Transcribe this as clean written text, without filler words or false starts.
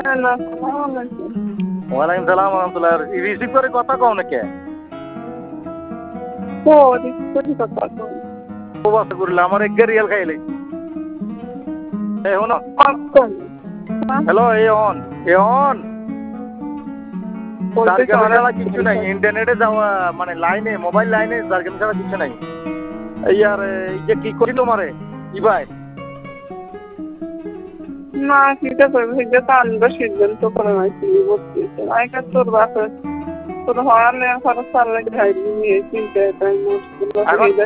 ওয়ালাইকুম সালাম রহমতুল্লাহ। রিসিভ করে কথা কও নাকি? আমার এক রিয়াল খাইলে হ্যালো কিছু নাই, ইন্টারনেটে যাওয়া মানে লাইনে মোবাইল লাইনে জার্গেন ছাড়া কিছু নাই। এই আর এই যে কি করি তোমারে কি ভাই না কিটা করবি সেটা তো আনবার সিদ্ধান্ত করে নাইছি বলতেছে আইকা তোর বাপে তোর হওয়ার খরচ চাল লাগে খাইবি নিয়ে চিন্তা